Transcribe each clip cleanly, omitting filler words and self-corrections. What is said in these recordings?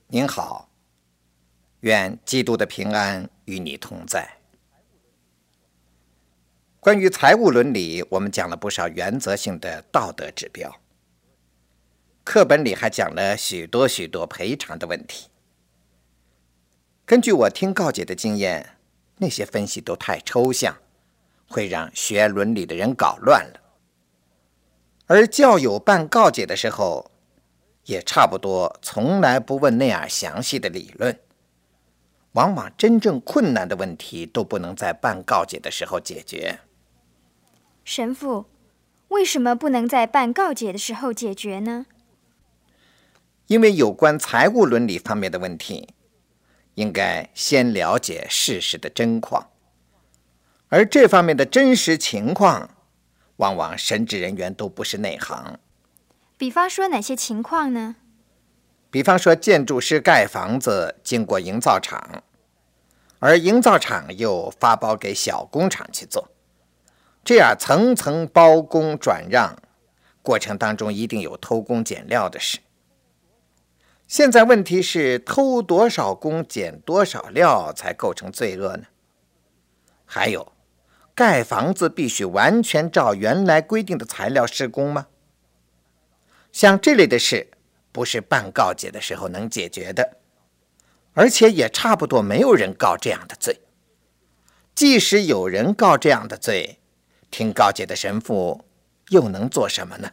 您好，愿基督的平安与你同在。关于财务伦理，我们讲了不少原则性的道德指标，课本里还讲了许多赔偿的问题。根据我听告解的经验，那些分析都太抽象，会让学伦理的人搞乱了。而教友办告解的时候，也差不多从来不问那样详细的理论，往往真正困难的问题都不能在办告解的时候解决。 神父，为什么不能在办告解的时候解决呢？ 因为有关财务伦理方面的问题，应该先了解事实的真况，而这方面的真实情况，往往神职人员都不是内行。 比方说哪些情况呢？ 比方说建筑师盖房子经过营造厂，而营造厂又发包给小工厂去做，这样层层包工转让，过程当中一定有偷工减料的事。现在问题是偷多少工减多少料才构成罪恶呢？还有，盖房子必须完全照原来规定的材料施工吗？像这类的事，不是办告解的时候能解决的，而且也差不多没有人告这样的罪。即使有人告这样的罪，听告解的神父又能做什么呢？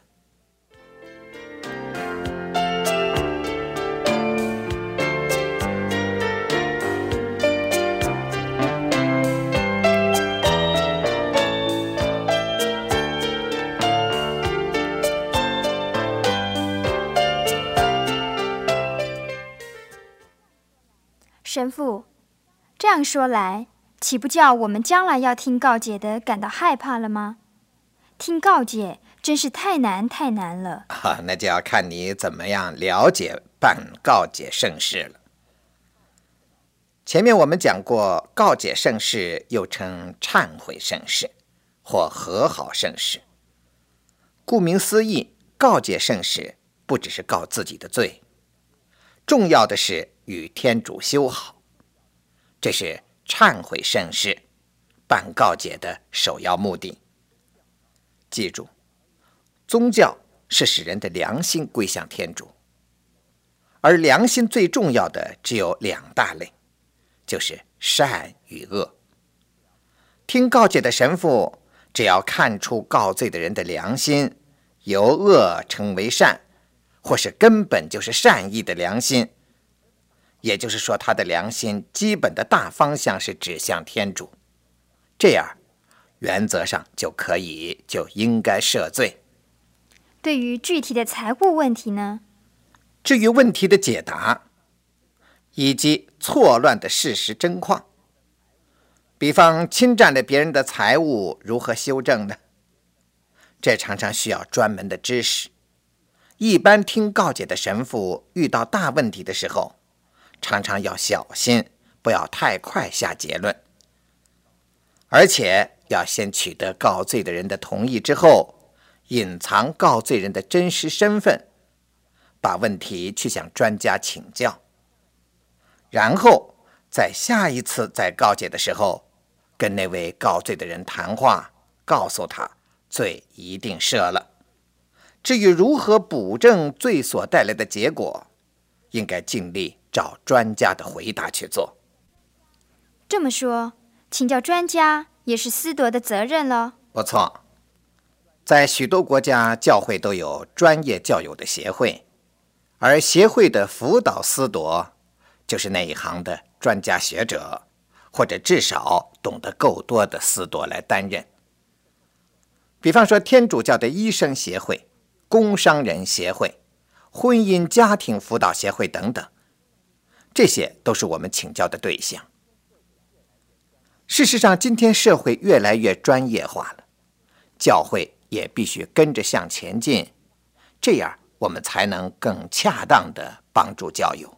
神父，这样说来，岂不叫我们将来要听告解的感到害怕了吗？听告解真是太难了。 那就要看你怎么样了解办告解圣事了。前面我们讲过，告解圣事又称忏悔圣事或和好圣事。顾名思义，告解圣事不只是告自己的罪，重要的是与天主修好，这是忏悔圣事办告解的首要目的。记住，宗教是使人的良心归向天主，而良心最重要的只有两大类，就是善与恶。听告解的神父只要看出告罪的人的良心由恶成为善，或是根本就是善意的良心，也就是说他的良心基本的大方向是指向天主，这样原则上就应该赦罪。 对于具体的财务问题呢？ 至于问题的解答以及错乱的事实真况，比方侵占了别人的财物，如何修正呢？这常常需要专门的知识。一般听告解的神父遇到大问题的时候，常常要小心，不要太快下结论，而且要先取得告罪的人的同意之后，隐藏告罪人的真实身份，把问题去向专家请教，然后在下一次再告解的时候，跟那位告罪的人谈话，告诉他罪一定赦了。至于如何补正罪所带来的结果，应该尽力照专家的回答去做。 这么说，请教专家也是司铎的责任了。 不错，在许多国家，教会都有专业教友的协会，而协会的辅导司铎就是那一行的专家学者，或者至少懂得够多的司铎来担任。比方说天主教的医生协会、工商人协会、婚姻家庭辅导协会等等，这些都是我们请教的对象。事实上，今天社会越来越专业化了，教会也必须跟着向前进，这样我们才能更恰当地帮助教友。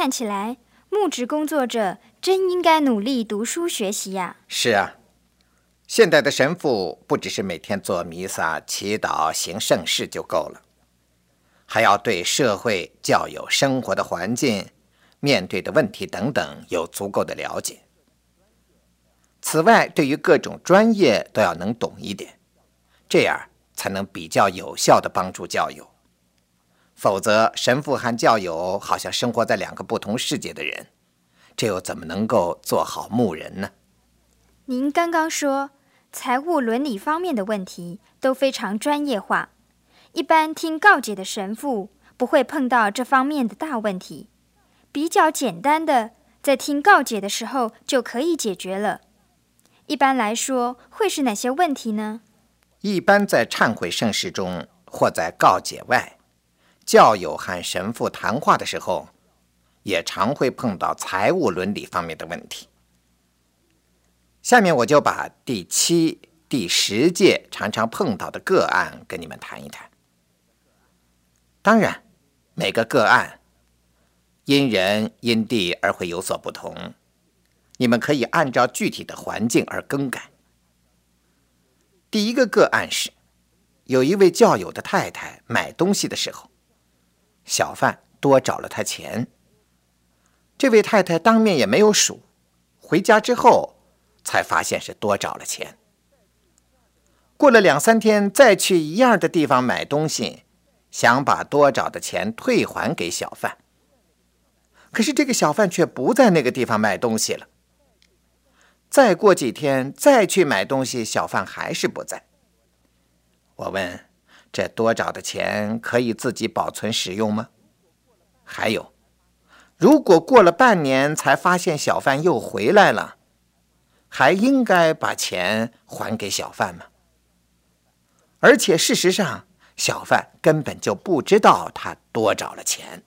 看起来，牧职工作者真应该努力读书学习呀。 是啊，现代的神父不只是每天做弥撒、祈祷、行圣事就够了，还要对社会、教友、生活的环境、面对的问题等等有足够的了解。此外，对于各种专业都要能懂一点，这样才能比较有效地帮助教友。否则，神父和教友好像生活在两个不同世界的人，这又怎么能够做好牧人呢？ 您刚刚说，财务伦理方面的问题都非常专业化，一般听告解的神父不会碰到这方面的大问题，比较简单的，在听告解的时候就可以解决了。一般来说，会是哪些问题呢？ 一般在忏悔圣事中或在告解外，教友和神父谈话的时候，也常会碰到财务伦理方面的问题。下面我就把第7、第10届常常碰到的个案跟你们谈一谈。当然，每个个案因人因地而会有所不同，你们可以按照具体的环境而更改。第一个个案是，有一位教友的太太买东西的时候，小贩多找了他钱，这位太太当面也没有数，回家之后才发现是多找了钱。过了2、3天，再去一样的地方买东西，想把多找的钱退还给小贩，可是这个小贩却不在那个地方卖东西了。再过几天再去买东西，小贩还是不在。我问，这多找的钱可以自己保存使用吗？还有，如果过了半年才发现小贩又回来了，还应该把钱还给小贩吗？而且事实上，小贩根本就不知道他多找了钱。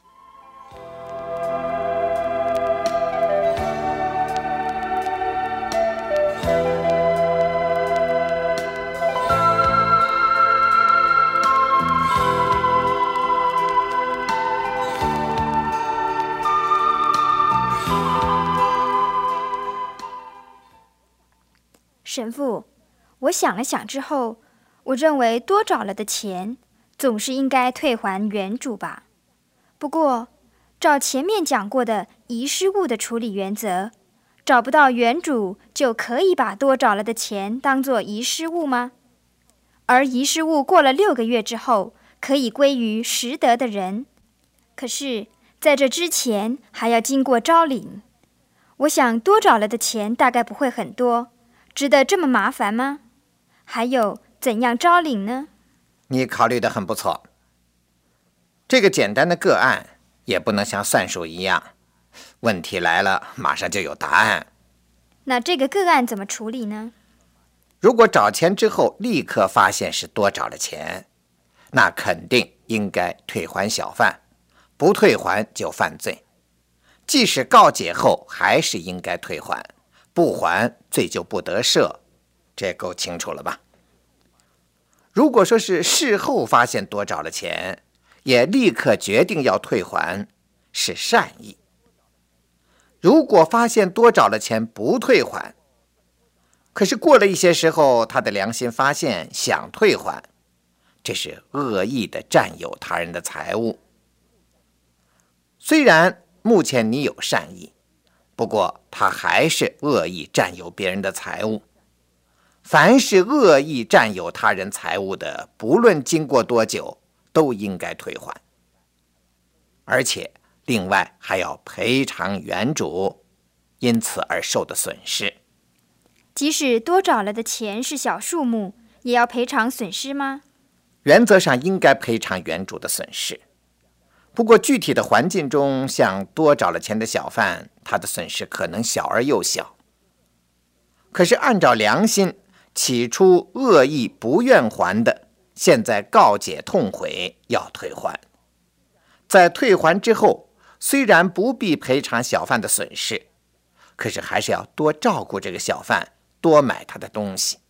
神父，我想了想之后，我认为多找了的钱总是应该退还原主吧。不过，照前面讲过的遗失物的处理原则，找不到原主就可以把多找了的钱当作遗失物吗？而遗失物过了6个月之后，可以归于拾得的人。可是，在这之前还要经过招领。我想多找了的钱大概不会很多，值得这么麻烦吗？还有，怎样招领呢？ 你考虑得很不错。这个简单的个案也不能像算术一样，问题来了马上就有答案。 那这个个案怎么处理呢？ 如果找钱之后立刻发现是多找了钱，那肯定应该退还小贩，不退还就犯罪。即使告解后还是应该退还，不还罪就不得赦，这够清楚了吧？如果说是事后发现多找了钱，也立刻决定要退还，是善意。如果发现多找了钱不退还，可是过了一些时候，他的良心发现想退还，这是恶意的占有他人的财物。虽然目前你有善意，不过他还是恶意占有别人的财物。凡是恶意占有他人财物的，不论经过多久，都应该退还，而且另外还要赔偿原主因此而受的损失。 即使多找了的钱是小数目，也要赔偿损失吗？ 原则上应该赔偿原主的损失，不过具体的环境中，像多找了钱的小贩，他的损失可能小而又小。可是按照良心，起初恶意不愿还的，现在告解痛悔要退还。在退还之后，虽然不必赔偿小贩的损失，可是还是要多照顾这个小贩，多买他的东西。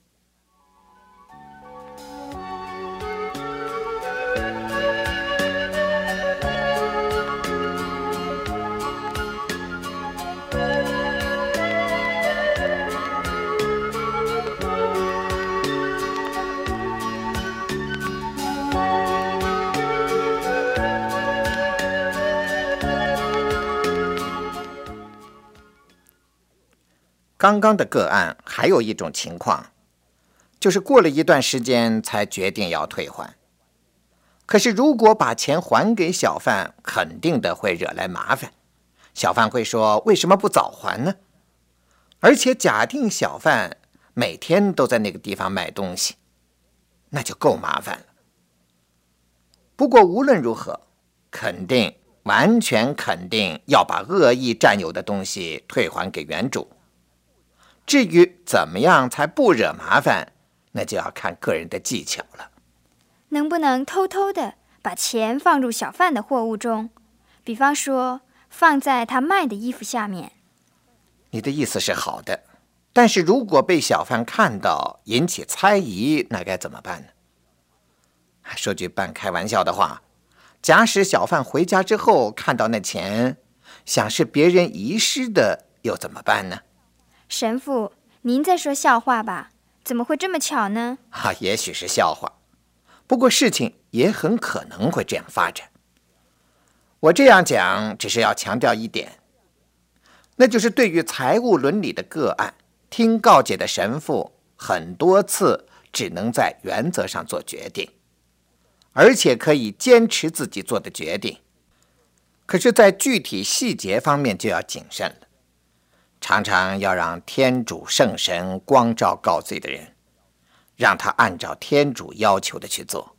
刚刚的个案还有一种情况，就是过了一段时间才决定要退还。可是如果把钱还给小贩，肯定的会惹来麻烦。小贩会说，为什么不早还呢？而且假定小贩每天都在那个地方卖东西，那就够麻烦了。不过无论如何，完全肯定要把恶意占有的东西退还给原主。至于怎么样才不惹麻烦，那就要看个人的技巧了。 能不能偷偷的把钱放入小贩的货物中，比方说放在他卖的衣服下面？ 你的意思是好的，但是如果被小贩看到引起猜疑，那该怎么办呢？说句半开玩笑的话，假使小贩回家之后看到那钱，想是别人遗失的，又怎么办呢？ 神父，您在说笑话吧？怎么会这么巧呢？ 也许是笑话，不过事情也很可能会这样发展。我这样讲只是要强调一点，那就是对于财务伦理的个案，听告解的神父很多次只能在原则上做决定，而且可以坚持自己做的决定。可是在具体细节方面就要谨慎了，常常要让天主圣神光照告罪的人，让他按照天主要求的去做。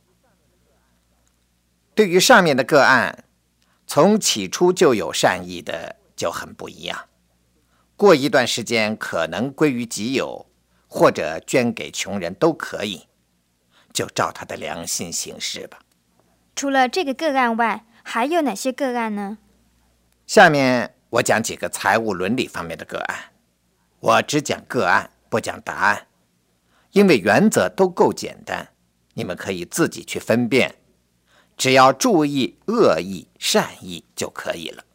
对于上面的个案，从起初就有善意的就很不一样，过一段时间可能归于己有，或者捐给穷人都可以，就照他的良心行事吧。 除了这个个案外，还有哪些个案呢？ 下面我讲几个财务伦理方面的个案，我只讲个案，不讲答案，因为原则都够简单，你们可以自己去分辨，只要注意恶意、善意就可以了。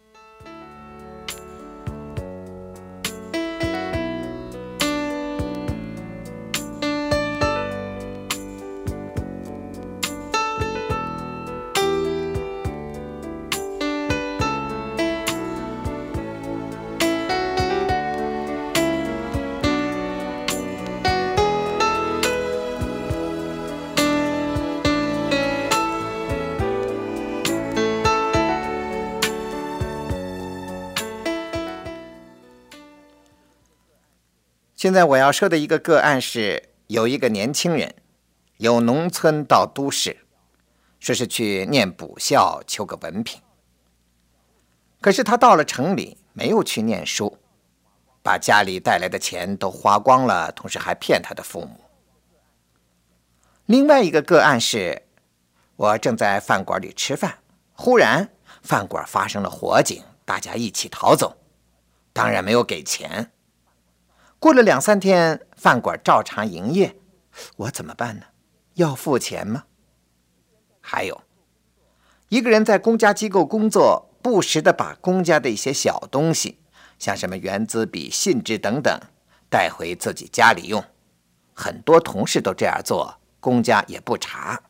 现在我要说的一个个案是，有一个年轻人由农村到都市，说是去念补校求个文凭。可是他到了城里没有去念书，把家里带来的钱都花光了，同时还骗他的父母。另外一个个案是，我正在饭馆里吃饭，忽然饭馆发生了火警，大家一起逃走，当然没有给钱。过了2-3天，饭馆照常营业，我怎么办呢？要付钱吗？还有一个人在公家机构工作，不时地把公家的一些小东西，像什么原子笔、信纸等等，带回自己家里用，很多同事都这样做，公家也不查。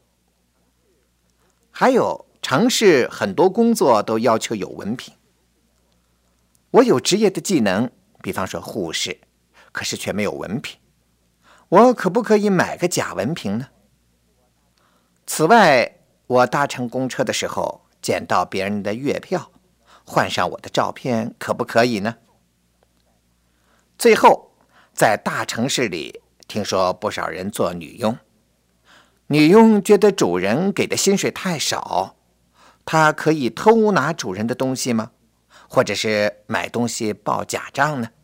还有城市很多工作都要求有文凭，我有职业的技能，比方说护士，可是却没有文凭，我可不可以买个假文凭呢？此外，我搭乘公车的时候捡到别人的月票，换上我的照片，可不可以呢？最后，在大城市里，听说不少人做女佣，女佣觉得主人给的薪水太少，她可以偷拿主人的东西吗？或者是买东西报假账呢？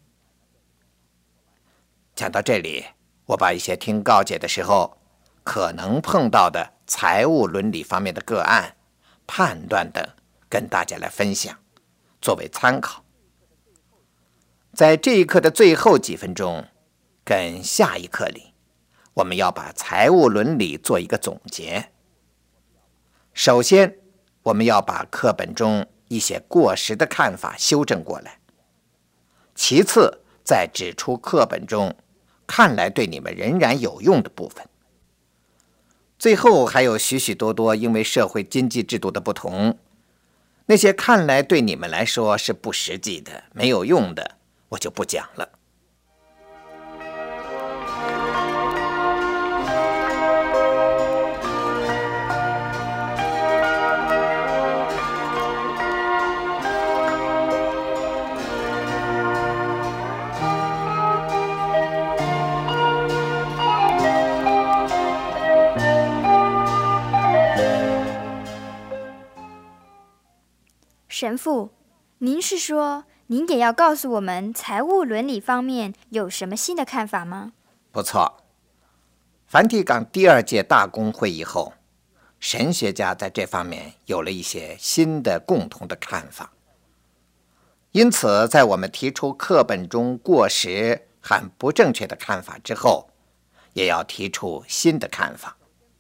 讲到这里，我把一些听告解的时候可能碰到的财务伦理方面的个案、判断等跟大家来分享，作为参考。在这一课的最后几分钟跟下一课里，我们要把财务伦理做一个总结。首先，我们要把课本中一些过时的看法修正过来，其次再指出课本中看来对你们仍然有用的部分。最后还有许许多多因为社会经济制度的不同，那些看来对你们来说是不实际的、没有用的， 我就不讲了。 神父，您是说您也要告诉我们财务伦理方面有什么新的看法吗？ 不错，梵蒂冈第2届大公会议后，神学家在这方面有了一些新的共同的看法。因此，在我们提出课本中过时和不正确的看法之后，也要提出新的看法。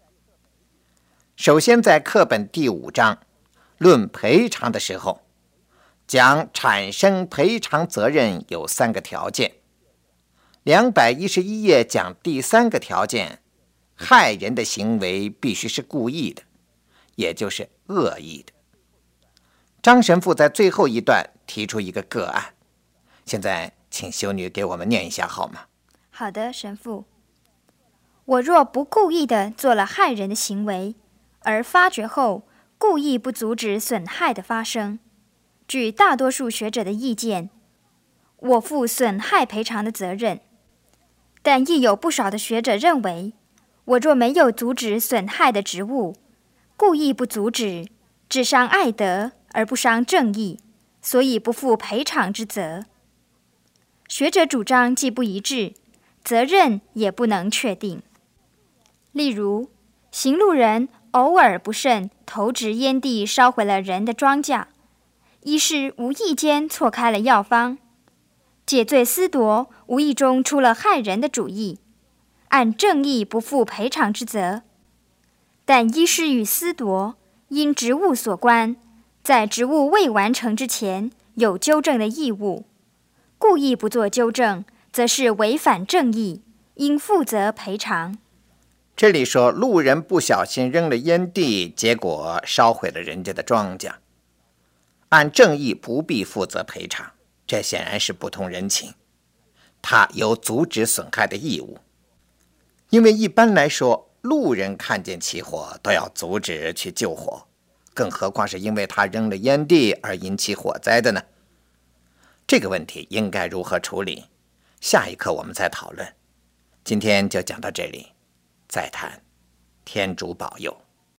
首先，在课本第5章论赔偿的时候，讲产生赔偿责任有3个条件。211页讲第3个条件，害人的行为必须是故意的，也就是恶意的。张神父在最后一段提出一个个案，现在请修女给我们念一下好吗？ 好的，神父。我若不故意地做了害人的行为，而发觉后故意不阻止损害的发生，据大多数学者的意见，我负损害赔偿的责任。但亦有不少的学者认为，我若没有阻止损害的职务，故意不阻止，只伤爱德而不伤正义，所以不负赔偿之责。学者主张既不一致，责任也不能确定。例如，行路人偶尔不慎投掷烟蒂烧毁了人的庄稼，一是无意间错开了药方，解罪私夺无意中出了害人的主意，按正义不负赔偿之责。但医师与私夺因职务所关，在职务未完成之前有纠正的义务，故意不做纠正，则是违反正义，应负责赔偿。 这里说路人不小心扔了烟蒂，结果烧毁了人家的庄稼，按正义不必负责赔偿，这显然是不通人情，他有阻止损害的义务。因为一般来说，路人看见起火都要阻止去救火，更何况是因为他扔了烟蒂而引起火灾的呢？这个问题应该如何处理？下一课我们再讨论。今天就讲到这里，再谈。天主保佑。